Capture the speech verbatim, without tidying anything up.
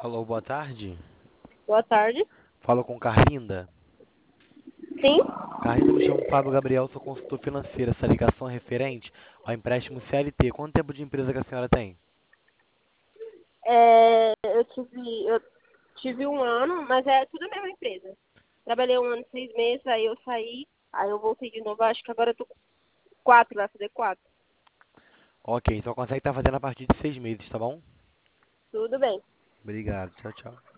Alô, boa tarde. Boa tarde. Falo com Carlinda. Sim, Carlinda, me chamo Fábio Gabriel, sou consultor financeiro. Essa ligação é referente ao empréstimo C L T. Quanto tempo de empresa que a senhora tem? é, eu tive, eu tive um ano, mas é tudo a mesma empresa. Trabalhei um ano e seis meses, aí eu saí, aí eu voltei de novo, acho que agora eu tô com quatro, vai fazer quatro. Ok, só consegue estar fazendo a partir de seis meses, tá bom? Tudo bem. Obrigado, tchau, tchau.